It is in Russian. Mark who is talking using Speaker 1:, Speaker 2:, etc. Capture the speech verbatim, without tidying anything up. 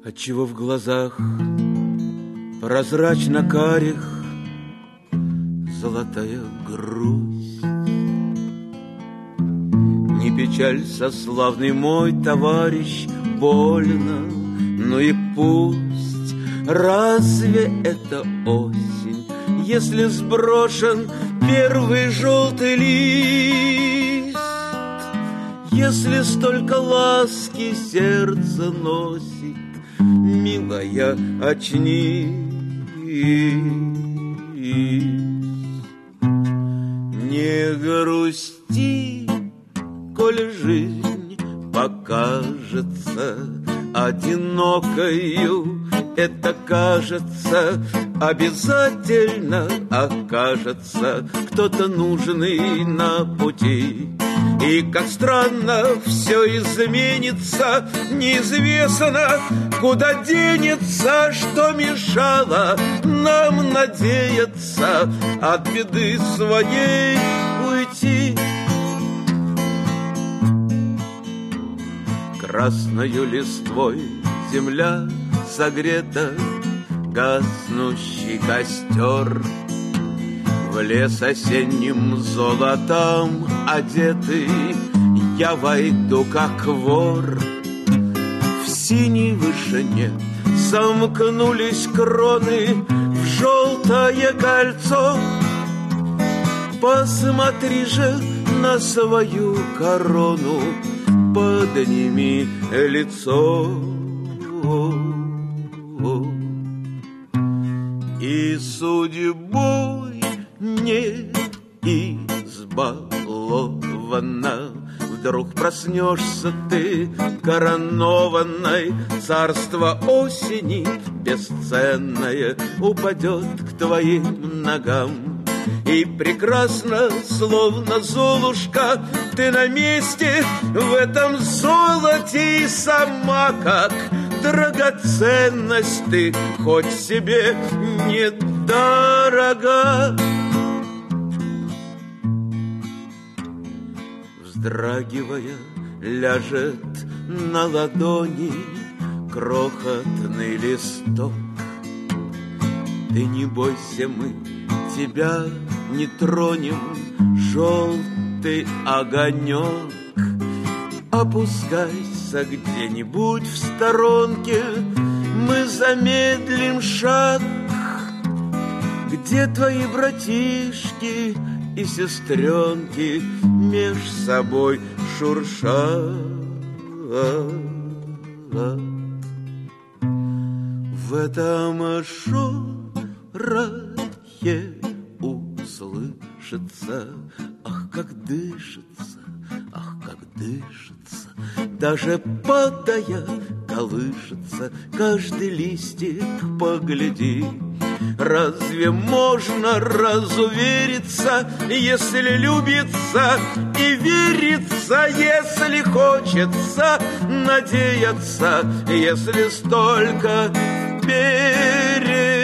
Speaker 1: Отчего в глазах прозрачно-карих золотая грусть? Не печалься, славный мой товарищ, больно, но и пусть. Разве это осень, если сброшен первый желтый лист? Если столько ласки сердце носит, милая, очнись. Не грусти, коли жизнь покажется одинокою. Это, кажется, обязательно окажется кто-то нужный на пути. И как странно все изменится, неизвестно, куда денется, что мешало нам надеяться от беды своей уйти. Красною листвой земля согрета, гаснущий костер. В лес осенним золотом одетый я войду, как вор. В синей вышине сомкнулись кроны в желтое кольцо. Посмотри же на свою корону, подними лицо. И судьбой не избалована, вдруг проснешься ты коронованной. Царство осени бесценное упадет к твоим ногам. И прекрасно, словно Золушка, ты на месте в этом золоте. И сама как драгоценность, ты хоть себе недорога. Вздрагивая, ляжет на ладони крохотный листок. Ты не бойся, мы тебя не тронем, желтый огонек. Опускайся где-нибудь в сторонке, мы замедлим шаг. Где твои братишки и сестренки меж собой шуршат? В этом шорохе услышится, ах, как дышится, ах, как дышится. Даже падая колышется каждый листик, погляди. Разве можно разувериться, если любится, и верится, если хочется, надеяться, если столько впереди?